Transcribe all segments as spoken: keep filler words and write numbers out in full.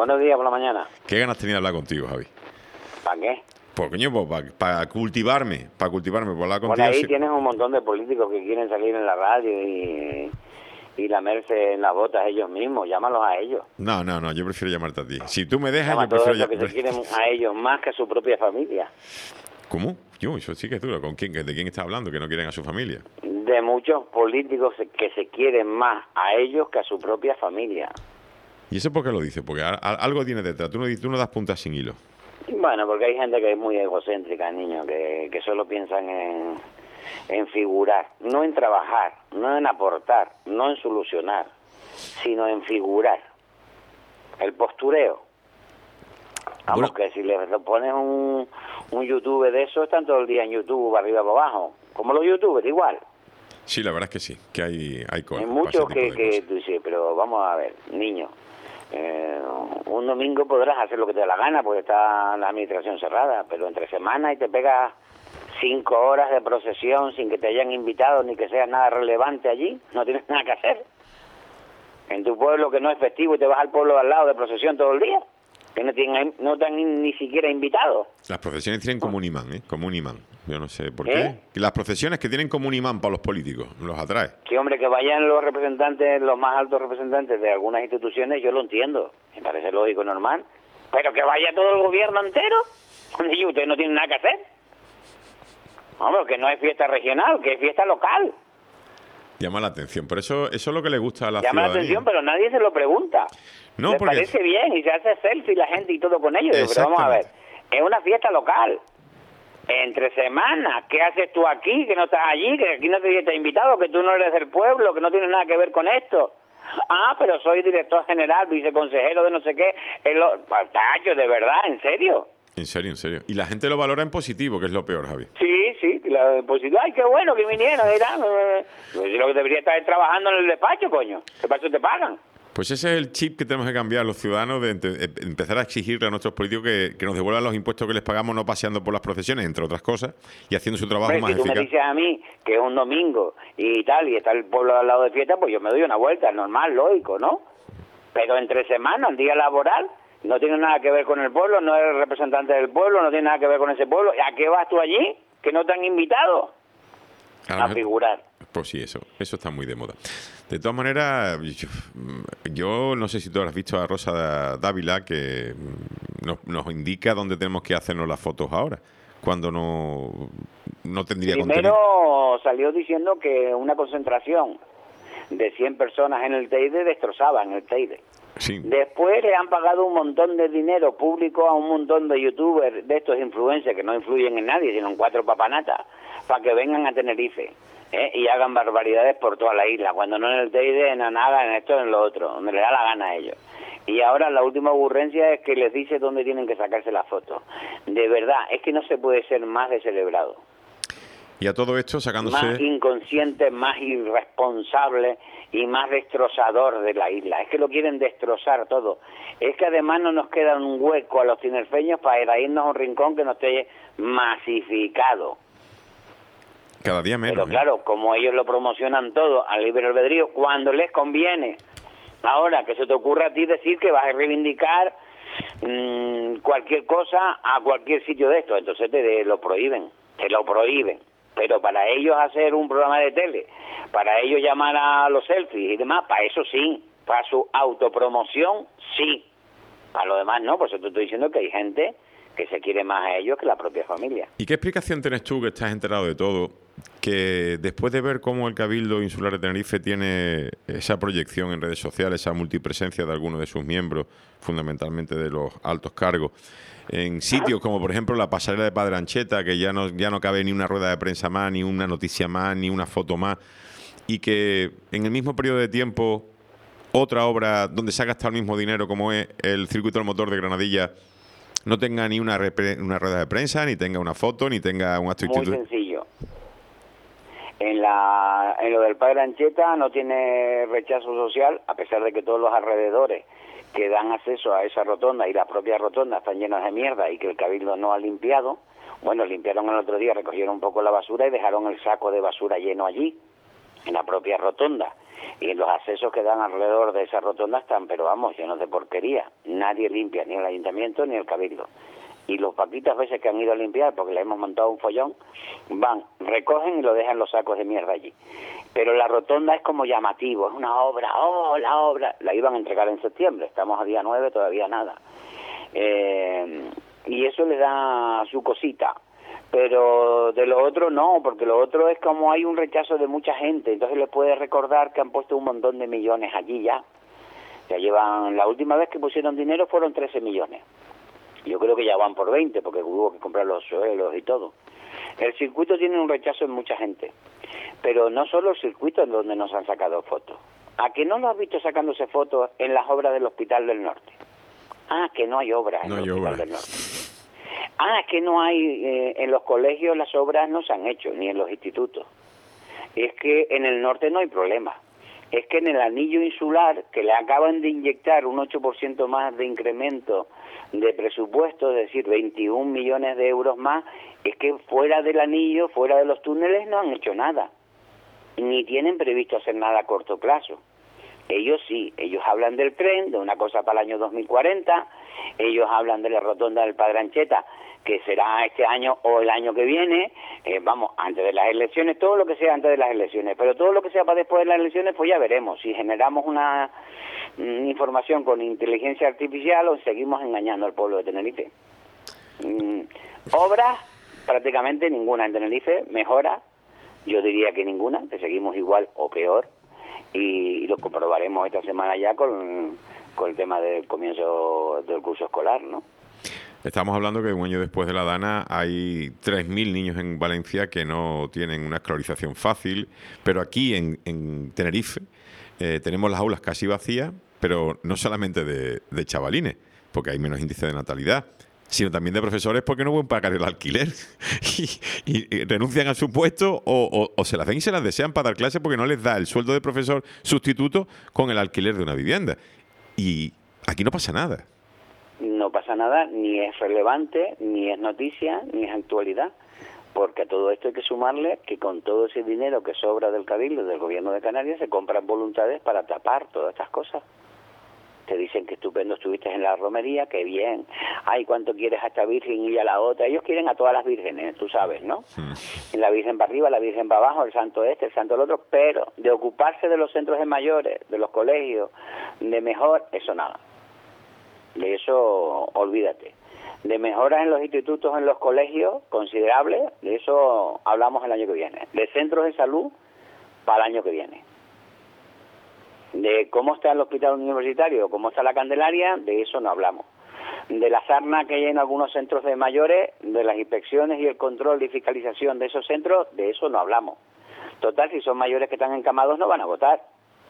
Buenos días por la mañana. ¿Qué ganas tenía de hablar contigo, Javi? ¿Para qué? Pues coño, pues para pa cultivarme, para cultivarme, por hablar contigo. Por ahí sí. tienes un montón de políticos que quieren salir en la radio y, y lamerse en las botas ellos mismos. Llámalos a ellos. No, no, no, yo prefiero llamarte a ti. Si tú me dejas, Llama yo a todos prefiero esos que se quieren a ellos más que a su propia familia. ¿Cómo? Yo, eso sí que es duro. ¿Con quién? ¿De quién estás hablando? Que no quieren a su familia. De muchos políticos que se quieren más a ellos que a su propia familia. ¿Y eso por qué lo dices? Porque a, a, algo tiene detrás. Tú no, tú no das puntas sin hilo. Bueno, porque hay gente que es muy egocéntrica, niño, que, que solo piensan en, en figurar, no en trabajar, no en aportar, no en solucionar, sino en figurar. El postureo. Vamos, bueno, que si le pones un, un youtuber de eso, están todo el día en YouTube, arriba para abajo. Como los youtubers, igual. Sí, la verdad es que sí, que hay, hay cosas. Hay muchos que, que tú dices, pero vamos a ver, niño, eh, un domingo podrás hacer lo que te dé la gana porque está la administración cerrada, pero entre semanas y te pegas cinco horas de procesión sin que te hayan invitado ni que sea nada relevante allí, no tienes nada que hacer. En tu pueblo que no es festivo y te vas al pueblo de al lado de procesión todo el día, que no, tienen, no te han ni siquiera invitado. Las procesiones tienen como un imán, ¿eh? Como un imán. Yo no sé por ¿Eh? qué. Las procesiones que tienen como un imán para los políticos, los atrae. Sí, hombre, que vayan los representantes, los más altos representantes de algunas instituciones, yo lo entiendo. Me parece lógico, normal. Pero que vaya todo el gobierno entero. Y ustedes no tienen nada que hacer. Hombre, que no es fiesta regional, que es fiesta local. Llama la atención. Por eso, eso es lo que le gusta a la Llama ciudadanía. la atención, pero nadie se lo pregunta. No, Les porque... parece bien y se hace selfie la gente y todo con ellos. Pero vamos a ver, es una fiesta local. Entre semanas, ¿qué haces tú aquí, que no estás allí, que aquí no te has invitado, que tú no eres del pueblo, que no tienes nada que ver con esto? Ah, pero soy director general, viceconsejero de no sé qué. Tacho, de verdad, ¿en serio? En serio, en serio. Y la gente lo valora en positivo, que es lo peor, Javi. Sí, sí, la positivo. Ay, qué bueno que vinieron. Pues lo que debería estar trabajando en el despacho, coño. ¿Qué para eso te pagan? Pues ese es el chip que tenemos que cambiar los ciudadanos, de ente- empezar a exigirle a nuestros políticos que, que nos devuelvan los impuestos que les pagamos, no paseando por las procesiones, entre otras cosas, y haciendo su trabajo Hombre, más si tú eficaz. me dices a mí que es un domingo y tal, y está el pueblo al lado de fiesta, pues yo me doy una vuelta, normal, lógico, ¿no? Pero entre semanas, día laboral, no tiene nada que ver con el pueblo, no eres representante del pueblo, no tiene nada que ver con ese pueblo. ¿A qué vas tú allí? ¿Que no te han invitado? A, a figurar. Pues sí, eso, eso está muy de moda. De todas maneras, yo, yo no sé si tú has visto a Rosa Dávila, que nos, nos indica dónde tenemos que hacernos las fotos ahora, cuando no, no tendría Primero contenido. Salió diciendo que una concentración de cien personas en el Teide destrozaban el Teide. Sí. Después le han pagado un montón de dinero público a un montón de youtubers, de estos influencers que no influyen en nadie, sino en cuatro papanatas, para que vengan a Tenerife. ¿Eh? Y hagan barbaridades por toda la isla, cuando no en el Teide, en nada, en esto, en lo otro, donde les da la gana a ellos. Y ahora la última ocurrencia es que les dice dónde tienen que sacarse las fotos. De verdad, es que no se puede ser más descelebrado. Y a todo esto sacándose... Más inconsciente, más irresponsable y más destrozador de la isla. Es que lo quieren destrozar todo. Es que además no nos queda un hueco a los tinerfeños para irnos a un rincón que no esté masificado. Cada día menos. Pero claro, ¿eh? como ellos lo promocionan todo al libre albedrío, cuando les conviene. Ahora, que se te ocurra a ti decir que vas a reivindicar mmm, cualquier cosa a cualquier sitio de esto, entonces te de, lo prohíben, te lo prohíben. Pero para ellos hacer un programa de tele, para ellos llamar a los selfies y demás, para eso sí, para su autopromoción sí. Para lo demás no, por eso te estoy diciendo que hay gente que se quiere más a ellos que la propia familia. ¿Y qué explicación tienes tú, que estás enterado de todo, que después de ver cómo el Cabildo Insular de Tenerife tiene esa proyección en redes sociales, esa multipresencia de algunos de sus miembros, fundamentalmente de los altos cargos, en sitios como por ejemplo la pasarela de Padre Ancheta, que ya no, ya no cabe ni una rueda de prensa más, ni una noticia más, ni una foto más, y que en el mismo periodo de tiempo otra obra donde se ha gastado el mismo dinero como es el circuito del motor de Granadilla no tenga ni una, repre- una rueda de prensa, ni tenga una foto, ni tenga un acto Muy sencillo. En, la, en lo del Padre Ancheta no tiene rechazo social, a pesar de que todos los alrededores que dan acceso a esa rotonda y las propias rotondas están llenas de mierda y que el Cabildo no ha limpiado. Bueno, limpiaron el otro día, recogieron un poco la basura y dejaron el saco de basura lleno allí. en la propia rotonda. Y los accesos que dan alrededor de esa rotonda están, pero vamos, llenos de porquería. Nadie limpia, ni el ayuntamiento ni el cabildo. Y los poquitas veces que han ido a limpiar, porque le hemos montado un follón, van, recogen y lo dejan los sacos de mierda allí. Pero la rotonda es como llamativo, es una obra, oh, la obra. La iban a entregar en septiembre, estamos a día nueve, todavía nada. Eh, y eso le da su cosita. Pero de lo otro no, porque lo otro es como hay un rechazo de mucha gente, entonces le puede recordar que han puesto un montón de millones allí ya. Ya llevan, la última vez que pusieron dinero fueron trece millones. Yo creo que ya van por veinte, porque hubo que comprar los suelos y todo. El circuito tiene un rechazo en mucha gente, pero no solo el circuito en donde nos han sacado fotos. ¿A que no lo has visto sacándose fotos en las obras del Hospital del Norte? Ah, que no hay obras en no el hay Hospital obra. del Norte. Ah, que no hay, eh, en los colegios las obras no se han hecho, ni en los institutos. Es que en el norte no hay problema. Es que en el anillo insular, que le acaban de inyectar un ocho por ciento más de incremento de presupuesto, es decir, veintiún millones de euros más, es que fuera del anillo, fuera de los túneles, no han hecho nada. Ni tienen previsto hacer nada a corto plazo. Ellos sí, ellos hablan del tren, de una cosa para el año dos mil cuarenta, ellos hablan de la rotonda del Padre Ancheta, que será este año o el año que viene, eh, vamos, antes de las elecciones, todo lo que sea antes de las elecciones, pero todo lo que sea para después de las elecciones, pues ya veremos, si generamos una, una información con inteligencia artificial o seguimos engañando al pueblo de Tenerife. Mm, obras, prácticamente ninguna en Tenerife, mejora, yo diría que ninguna, que seguimos igual o peor, y lo comprobaremos esta semana ya con, con el tema del comienzo del curso escolar, ¿no? Estamos hablando que un año después de la Dana hay tres mil niños en Valencia que no tienen una escolarización fácil, pero aquí en, en Tenerife eh, tenemos las aulas casi vacías, pero no solamente de, de chavalines, porque hay menos índice de natalidad, sino también de profesores porque no pueden pagar el alquiler y, y, y renuncian a su puesto o, o, o se las ven y se las desean para dar clases porque no les da el sueldo de profesor sustituto con el alquiler de una vivienda. Y aquí no pasa nada. No pasa nada, ni es relevante, ni es noticia, ni es actualidad, porque a todo esto hay que sumarle que con todo ese dinero que sobra del Cabildo, del Gobierno de Canarias, se compran voluntades para tapar todas estas cosas. Te dicen que estupendo estuviste en la romería, que bien, ay, cuánto quieres a esta virgen y a la otra. Ellos quieren a todas las vírgenes, tú sabes, ¿no? Sí. La virgen para arriba, la virgen para abajo, el santo este, el santo el otro, pero de ocuparse de los centros de mayores, de los colegios, de mejor, eso nada. De eso, olvídate. De mejoras en los institutos, en los colegios, considerables, de eso hablamos el año que viene. De centros de salud, para el año que viene. De cómo está el hospital universitario, cómo está la Candelaria, de eso no hablamos. De la sarna que hay en algunos centros de mayores, de las inspecciones y el control y fiscalización de esos centros, de eso no hablamos. Total, si son mayores que están encamados, no van a votar.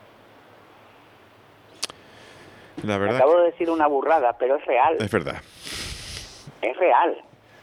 La verdad. Acabo de decir una burrada, pero es real. Es verdad. Es real.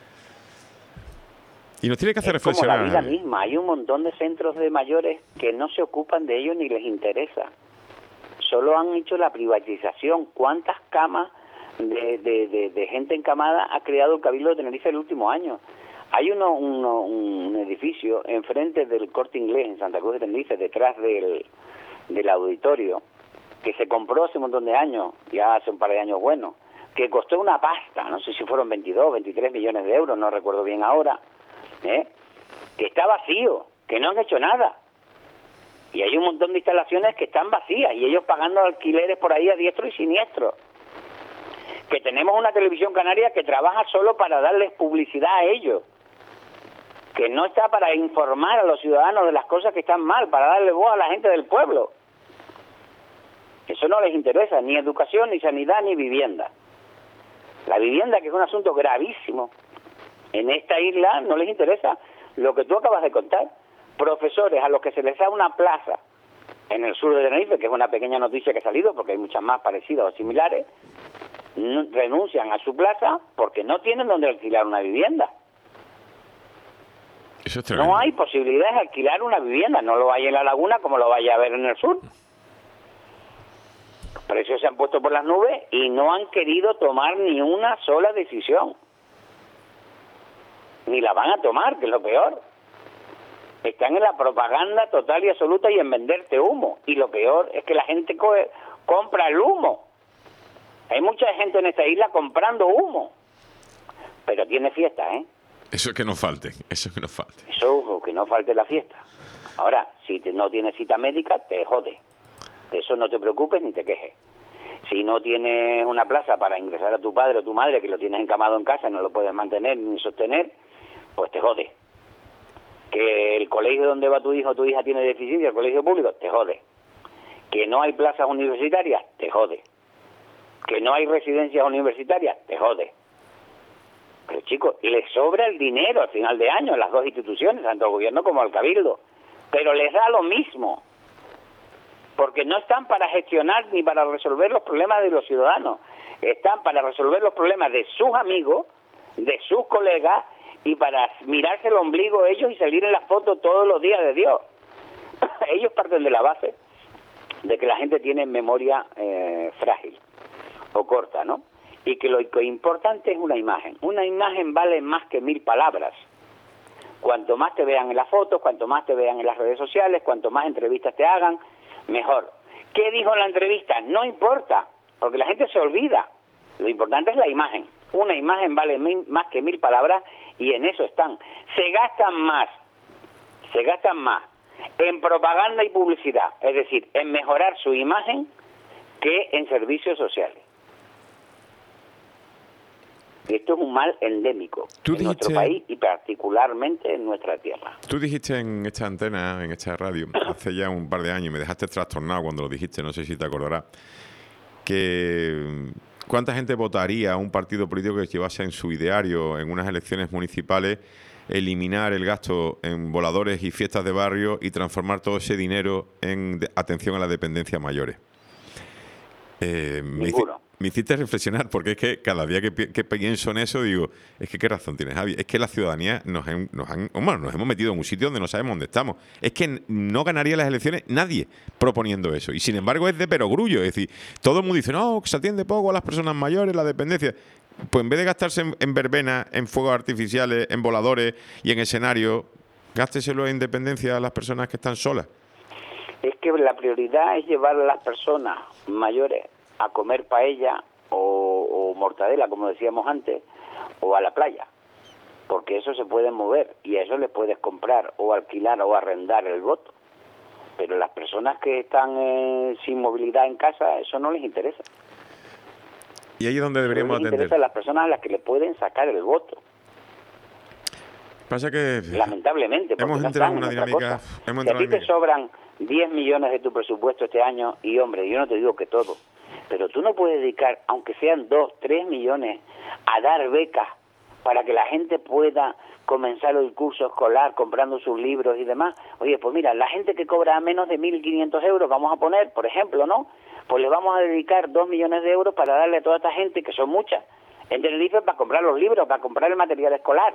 Y nos tiene que hacer es reflexionar. Como la vida misma. Hay un montón de centros de mayores que no se ocupan de ellos ni les interesa. Solo han hecho la privatización. ¿Cuántas camas de, de, de, de gente encamada ha creado el Cabildo de Tenerife el último año? Hay uno, uno, un edificio enfrente del Corte Inglés en Santa Cruz de Tenerife, detrás del, del auditorio, que se compró hace un montón de años, ya hace un par de años bueno, que costó una pasta, no sé si fueron veintidós, veintitrés millones de euros, no recuerdo bien ahora, ¿eh? Que está vacío, que no han hecho nada. Y hay un montón de instalaciones que están vacías y ellos pagando alquileres por ahí a diestro y siniestro. Que tenemos una televisión canaria que trabaja solo para darles publicidad a ellos, que no está para informar a los ciudadanos de las cosas que están mal, para darle voz a la gente del pueblo. Eso no les interesa, ni educación, ni sanidad, ni vivienda. La vivienda, que es un asunto gravísimo, en esta isla no les interesa. Lo que tú acabas de contar, profesores a los que se les da una plaza en el sur de Tenerife, que es una pequeña noticia que ha salido, porque hay muchas más parecidas o similares, renuncian a su plaza porque no tienen donde alquilar una vivienda. Eso es tremendo. No hay posibilidad de alquilar una vivienda, no lo hay en la laguna como lo vaya a haber en el sur. Los precios se han puesto por las nubes y no han querido tomar ni una sola decisión. Ni la van a tomar, que es lo peor. Están en la propaganda total y absoluta y en venderte humo. Y lo peor es que la gente co compra el humo. Hay mucha gente en esta isla comprando humo. Pero tiene fiesta, ¿eh? Eso es que no falte, eso es que no falte. Eso, que no falte la fiesta. Ahora, si te, no tienes cita médica, te jode. De eso no te preocupes ni te quejes. Si no tienes una plaza para ingresar a tu padre o tu madre, que lo tienes encamado en casa y no lo puedes mantener ni sostener, pues te jode. Que el colegio donde va tu hijo o tu hija tiene deficiencia, el colegio público, te jode. Que no hay plazas universitarias, te jode. Que no hay residencias universitarias, te jode. Pero chicos, les sobra el dinero al final de año a las dos instituciones, tanto al gobierno como al cabildo. Pero les da lo mismo. Porque no están para gestionar ni para resolver los problemas de los ciudadanos. Están para resolver los problemas de sus amigos, de sus colegas, y para mirarse el ombligo ellos y salir en las fotos todos los días de Dios. Ellos parten de la base de que la gente tiene memoria eh, frágil o corta, ¿no? Y que lo que importante es una imagen. Una imagen vale más que mil palabras. Cuanto más te vean en las fotos, cuanto más te vean en las redes sociales, cuanto más entrevistas te hagan, mejor. ¿Qué dijo en la entrevista? No importa, porque la gente se olvida. Lo importante es la imagen. Una imagen vale mil, más que mil palabras, y en eso están. Se gastan más, se gastan más en propaganda y publicidad, es decir, en mejorar su imagen, que en servicios sociales. Esto es un mal endémico en dijiste, nuestro país y particularmente en nuestra tierra. Tú dijiste en esta antena, en esta radio, hace ya un par de años, me dejaste trastornado cuando lo dijiste, no sé si te acordarás, que cuánta gente votaría a un partido político que llevase en su ideario en unas elecciones municipales eliminar el gasto en voladores y fiestas de barrio y transformar todo ese dinero en de, atención a las dependencias mayores. Eh, me, hice, me hiciste reflexionar, porque es que cada día que, que pienso en eso digo, es que qué razón tienes, Javi, es que la ciudadanía nos, han, nos, han, bueno, nos hemos metido en un sitio donde no sabemos dónde estamos. Es que no ganaría las elecciones nadie proponiendo eso, y sin embargo es de perogrullo, es decir, todo el mundo dice, no, que se atiende poco a las personas mayores, la dependencia. Pues en vez de gastarse en, en verbenas, en fuegos artificiales, en voladores y en escenarios, gásteselo en dependencia a las personas que están solas. Es que la prioridad es llevar a las personas mayores a comer paella o, o mortadela, como decíamos antes, o a la playa, porque eso se puede mover y a eso les puedes comprar o alquilar o arrendar el voto. Pero las personas que están eh, sin movilidad en casa, eso no les interesa. Y ahí es donde deberíamos no les atender. interesa a las personas a las que le pueden sacar el voto. Pasa que lamentablemente, porque hemos no entrado en están una en otra dinámica. cosa. Hemos Si a ti en te sobran diez millones de tu presupuesto este año, y hombre, yo no te digo que todo, pero tú no puedes dedicar, aunque sean dos, tres millones, a dar becas para que la gente pueda comenzar el curso escolar comprando sus libros y demás. Oye, pues mira, la gente que cobra menos de mil quinientos euros, vamos a poner, por ejemplo, ¿no? Pues le vamos a dedicar dos millones de euros para darle a toda esta gente, que son muchas, en Tenerife, para comprar los libros, para comprar el material escolar.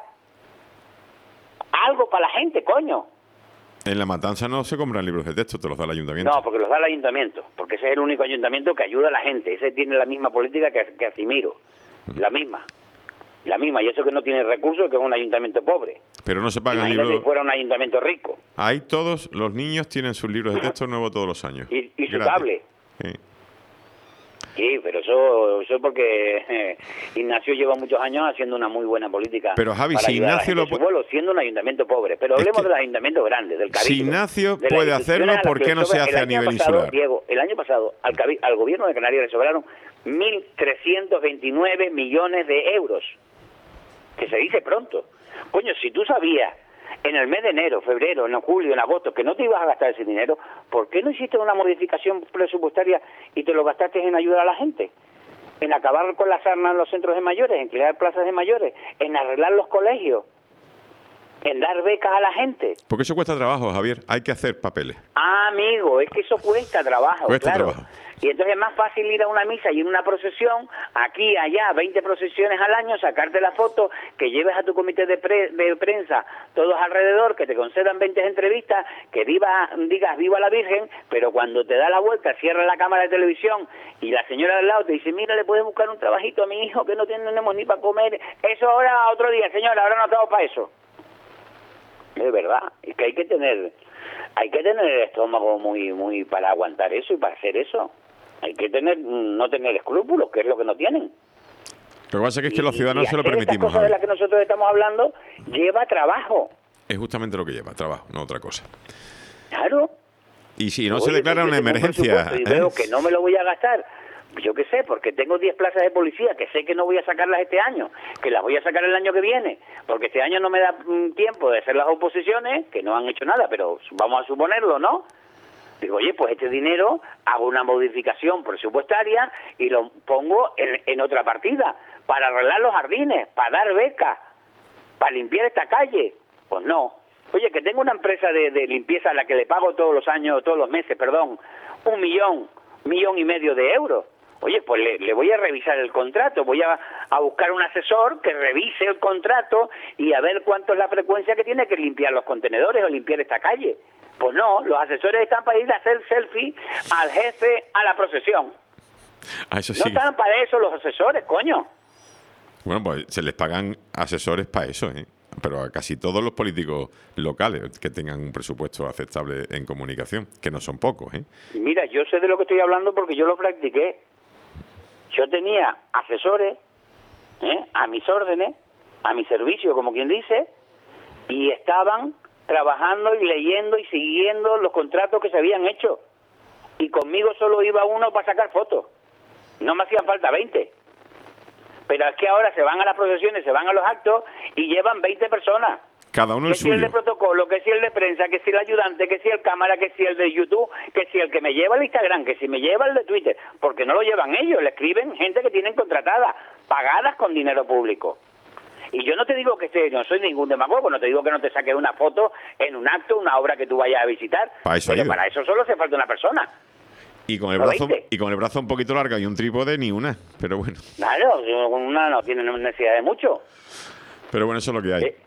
Algo para la gente, coño. En La Matanza no se compran libros de texto, te los da el ayuntamiento. No, porque los da el ayuntamiento, porque ese es el único ayuntamiento que ayuda a la gente. Ese tiene la misma política que, que Acimiro, uh-huh. la misma. La misma, y eso que no tiene recursos, que es un ayuntamiento pobre. Pero no se pagan libros. libros. Si fuera un ayuntamiento rico. Ahí todos los niños tienen sus libros de texto nuevos todos los años. Y, y su gratis. tablet. Sí. Sí, pero eso, eso porque eh, Ignacio lleva muchos años haciendo una muy buena política. Pero Javi, si Ignacio lo puede, pueblo, siendo un ayuntamiento pobre, pero hablemos es que de los ayuntamientos grandes, del cabildo. Si Ignacio puede hacerlo, ¿por qué no se hace a nivel pasado, insular? Diego, el año pasado al, al gobierno de Canarias le sobraron mil trescientos veintinueve millones de euros, que se dice pronto. Coño, si tú sabías en el mes de enero, febrero, en julio, en agosto, que no te ibas a gastar ese dinero, ¿por qué no hiciste una modificación presupuestaria y te lo gastaste en ayudar a la gente? En acabar con las sarnas en los centros de mayores, en crear plazas de mayores, en arreglar los colegios, en dar becas a la gente. Porque eso cuesta trabajo, Javier, hay que hacer papeles. Ah, amigo, es que eso cuesta trabajo, cuesta claro. Trabajo. Y entonces es más fácil ir a una misa y en una procesión, aquí, allá, veinte procesiones al año, sacarte la foto, que lleves a tu comité de, pre, de prensa todos alrededor, que te concedan veinte entrevistas, que viva, digas viva la Virgen, pero cuando te da la vuelta, cierra la cámara de televisión y la señora del lado te dice, mira, le puedes buscar un trabajito a mi hijo que no tenemos ni para comer. Eso ahora otro día, señora, ahora no estamos para eso. de verdad. Es que hay que tener, hay que tener el estómago muy, muy para aguantar eso y para hacer eso. Hay que tener, no tener escrúpulos, que es lo que no tienen. Lo que pasa es que, es que los ciudadanos y se lo hacer permitimos. Estas cosas de las que nosotros estamos hablando lleva trabajo. Es justamente lo que lleva, trabajo, no otra cosa. Claro. Y si no Oye, se declara una emergencia... Y ¿eh? veo que no me lo voy a gastar, yo qué sé, porque tengo diez plazas de policía que sé que no voy a sacarlas este año, que las voy a sacar el año que viene, porque este año no me da mm, tiempo de hacer las oposiciones, que no han hecho nada, pero vamos a suponerlo, ¿no? Digo, oye, pues este dinero hago una modificación presupuestaria y lo pongo en, en otra partida, para arreglar los jardines, para dar becas, para limpiar esta calle. Pues no. Oye, que tengo una empresa de, de limpieza a la que le pago todos los años, todos los meses, perdón, un millón, millón y medio de euros. Oye, pues le, le voy a revisar el contrato, voy a, a buscar un asesor que revise el contrato y a ver cuánto es la frecuencia que tiene que limpiar los contenedores o limpiar esta calle. Pues no, los asesores están para ir a hacer selfie al jefe a la procesión. Ah, eso sí. No están para eso los asesores, coño. Bueno, pues se les pagan asesores para eso, ¿eh? Pero a casi todos los políticos locales que tengan un presupuesto aceptable en comunicación, que no son pocos, ¿eh? Mira, yo sé de lo que estoy hablando porque yo lo practiqué. Yo tenía asesores, ¿eh?, a mis órdenes, a mi servicio, como quien dice, y estaban trabajando y leyendo y siguiendo los contratos que se habían hecho. Y conmigo solo iba uno para sacar fotos. No me hacían falta veinte. Pero es que ahora se van a las procesiones, se van a los actos y llevan veinte personas. Cada uno el suyo. Que si el de protocolo, que si el de prensa, que si el ayudante, que si el cámara, que si el de YouTube, que si el que me lleva el Instagram, que si me lleva el de Twitter. Porque no lo llevan ellos, le escriben gente que tienen contratada, pagadas con dinero público. Y yo no te digo que esté, no soy ningún demagogo, no te digo que no te saques una foto en un acto, una obra que tú vayas a visitar. Para eso pero para eso solo hace falta una persona. Y con el brazo y con el brazo un poquito largo y un trípode ni una, pero bueno. Claro, con una no tiene necesidad de mucho. Pero bueno, eso es lo que hay. Eh.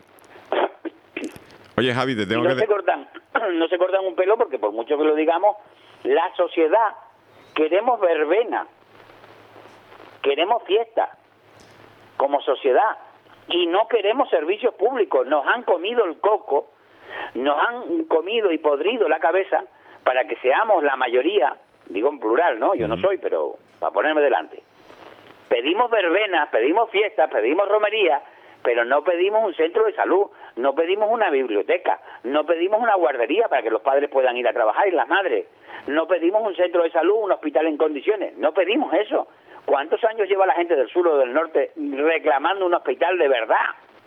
Oye, Javi, te tengo y no que... Se cortan, no se cortan un pelo porque por mucho que lo digamos, la sociedad queremos verbena, queremos fiesta como sociedad y no queremos servicios públicos. Nos han comido el coco, nos han comido y podrido la cabeza para que seamos la mayoría, digo en plural, ¿no? Yo no soy, pero para ponerme delante. Pedimos verbenas, pedimos fiestas, pedimos romerías, pero no pedimos un centro de salud, no pedimos una biblioteca, no pedimos una guardería para que los padres puedan ir a trabajar y las madres, no pedimos un centro de salud, un hospital en condiciones, no pedimos eso. ¿Cuántos años lleva la gente del sur o del norte reclamando un hospital de verdad?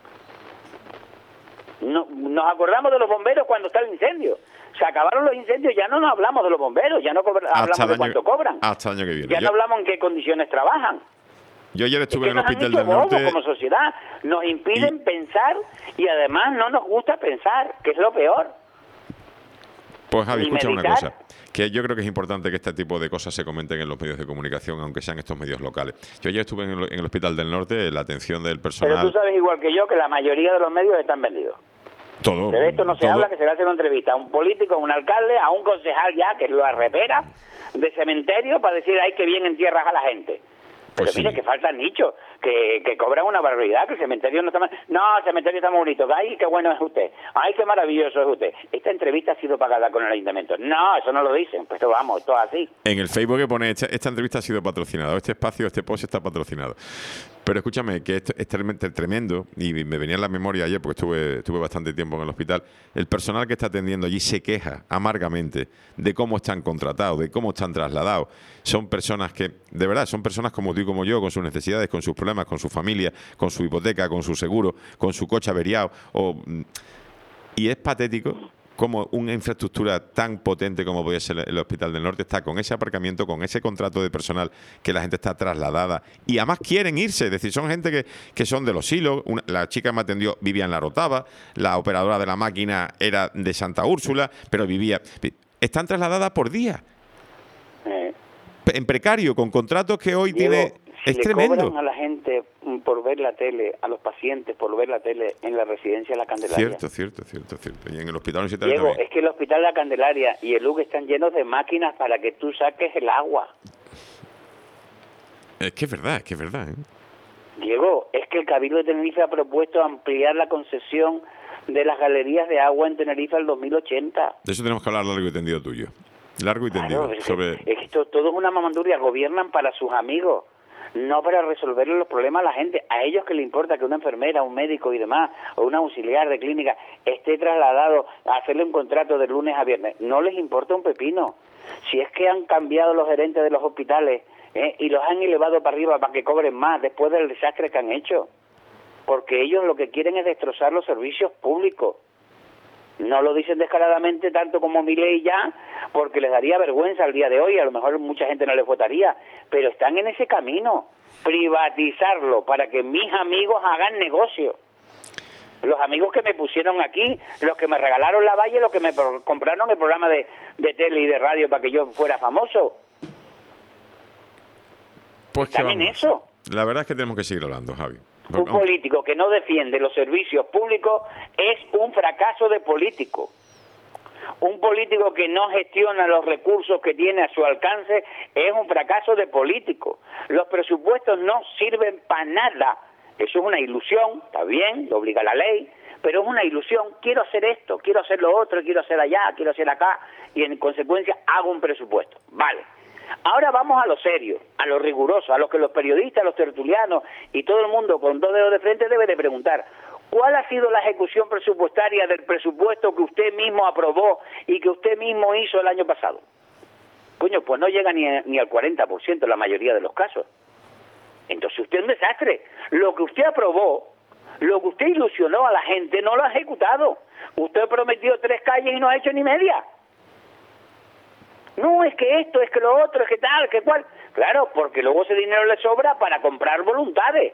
No, nos acordamos de los bomberos cuando está el incendio. Se acabaron los incendios, ya no nos hablamos de los bomberos, ya no hablamos de cuánto cobran. Hasta el año que viene. Ya no Yo... hablamos en qué condiciones trabajan. Yo ayer estuve es que en el Hospital del Norte. Norte. Como sociedad, nos impiden y... pensar y además no nos gusta pensar, que es lo peor. Pues Javi, Ni escucha meditar. una cosa, que yo creo que es importante que este tipo de cosas se comenten en los medios de comunicación, aunque sean estos medios locales. Yo ayer estuve en el, en el Hospital del Norte, la atención del personal... Pero tú sabes igual que yo que la mayoría de los medios están vendidos. Todo. De esto no se todo. habla, que se le hace una entrevista a un político, a un alcalde, a un concejal ya, que lo arrepera, de cementerio, para decir, ay, que bien entierras a la gente. Pero Pues mire, sí. que faltan nichos, que, que cobran una barbaridad, que el cementerio no está mal. No, el cementerio está muy bonito. Ay, qué bueno es usted. Ay, qué maravilloso es usted. Esta entrevista ha sido pagada con el ayuntamiento. No, eso no lo dicen. Pues esto vamos, todo así. En el Facebook que pone, esta, esta entrevista ha sido patrocinada, este espacio, este post está patrocinado. Pero escúchame, que esto es tremendo, y me venía en la memoria ayer, porque estuve, estuve bastante tiempo en el hospital, el personal que está atendiendo allí se queja amargamente de cómo están contratados, de cómo están trasladados. Son personas que, de verdad, son personas como tú y como yo, con sus necesidades, con sus problemas, con su familia, con su hipoteca, con su seguro, con su coche averiado. O, y es patético como una infraestructura tan potente como puede ser el Hospital del Norte está con ese aparcamiento, con ese contrato de personal que la gente está trasladada y además quieren irse, es decir, son gente que, que son de los hilos. Una, la chica que me atendió vivía en La Rotava, la operadora de la máquina era de Santa Úrsula, pero vivía... Están trasladadas por día, Eh. en precario, con contratos que hoy Diego, tiene... si es le tremendo. cobran a la gente por ver la tele, a los pacientes por ver la tele en la residencia de la Candelaria. Cierto, cierto, cierto, cierto. Y en el hospital universitario Diego, también. es que el hospital de la Candelaria y el U C están llenos de máquinas para que tú saques el agua. Es que es verdad, es que es verdad, ¿eh? Diego, es que el Cabildo de Tenerife ha propuesto ampliar la concesión de las galerías de agua en Tenerife al dos mil ochenta. De eso tenemos que hablar largo y tendido tuyo. Largo y tendido. Claro, es, sobre... es que esto todo es una mamanduria. Gobiernan para sus amigos, no para resolverle los problemas a la gente. A ellos que le importa que una enfermera, un médico y demás, o un auxiliar de clínica esté trasladado a hacerle un contrato de lunes a viernes. No les importa un pepino. Si es que han cambiado los gerentes de los hospitales ¿eh? y los han elevado para arriba para que cobren más después del desastre que han hecho. Porque ellos lo que quieren es destrozar los servicios públicos. No lo dicen descaradamente tanto como Milei ya, porque les daría vergüenza al día de hoy, a lo mejor mucha gente no les votaría, pero están en ese camino, privatizarlo para que mis amigos hagan negocio. Los amigos que me pusieron aquí, los que me regalaron la valle, los que me compraron el programa de, de tele y de radio para que yo fuera famoso. Pues están en eso. La verdad es que tenemos que seguir hablando, Javi. Un político que no defiende los servicios públicos es un fracaso de político. Un político que no gestiona los recursos que tiene a su alcance es un fracaso de político. Los presupuestos no sirven para nada. Eso es una ilusión, está bien, lo obliga la ley, pero es una ilusión. Quiero hacer esto, quiero hacer lo otro, quiero hacer allá, quiero hacer acá, y en consecuencia hago un presupuesto. Vale. Ahora vamos a lo serio, a lo riguroso, a lo que los periodistas, los tertulianos y todo el mundo con dos dedos de frente debe de preguntar. ¿Cuál ha sido la ejecución presupuestaria del presupuesto que usted mismo aprobó y que usted mismo hizo el año pasado? Coño, pues no llega ni, a, ni al cuarenta por ciento en la mayoría de los casos. Entonces usted es un desastre. Lo que usted aprobó, lo que usted ilusionó a la gente, no lo ha ejecutado. Usted prometió tres calles y no ha hecho ni media. No, es que esto, es que lo otro, es que tal, que cual. Claro, porque luego ese dinero le sobra para comprar voluntades.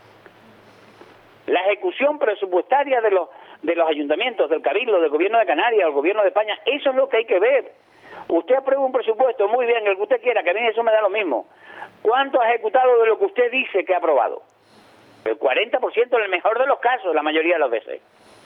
La ejecución presupuestaria de los de los ayuntamientos, del Cabildo, del Gobierno de Canarias, del Gobierno de España, eso es lo que hay que ver. Usted aprueba un presupuesto, muy bien, el que usted quiera, que a mí eso me da lo mismo. ¿Cuánto ha ejecutado de lo que usted dice que ha aprobado? El cuarenta por ciento en el mejor de los casos, la mayoría de las veces.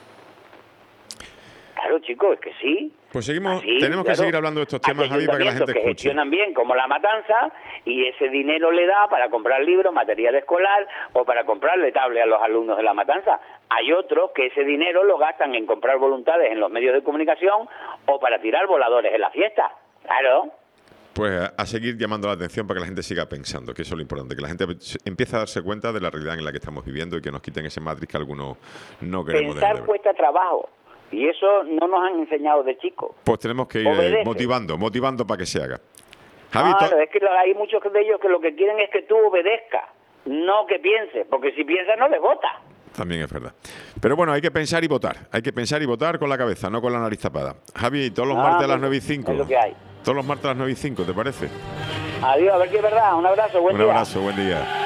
Claro, chicos, es que sí. Pues seguimos, Así, tenemos claro. que seguir hablando de estos temas, Javi, para que la gente que escuche. gestionan bien, como La Matanza, y ese dinero le da para comprar libros, material escolar, o para comprarle tablet a los alumnos de La Matanza. Hay otros que ese dinero lo gastan en comprar voluntades en los medios de comunicación, o para tirar voladores en la fiesta. Claro. Pues a, a seguir llamando la atención para que la gente siga pensando, que eso es lo importante, que la gente empiece a darse cuenta de la realidad en la que estamos viviendo y que nos quiten ese Matrix que algunos no queremos. Pensar de ver. cuesta trabajo. Y eso no nos han enseñado de chicos. Pues tenemos que ir eh, motivando, motivando para que se haga. Javi, claro, es que hay muchos de ellos que lo que quieren es que tú obedezcas, no que pienses, porque si piensas no les votas. También es verdad. Pero bueno, hay que pensar y votar. Hay que pensar y votar con la cabeza, no con la nariz tapada. Javi, todos los ah, martes a las nueve y cinco. Es lo que hay. Todos los martes a las nueve y cinco, ¿te parece? Adiós, a ver si es verdad. Un abrazo, buen Un día. Un abrazo, buen día.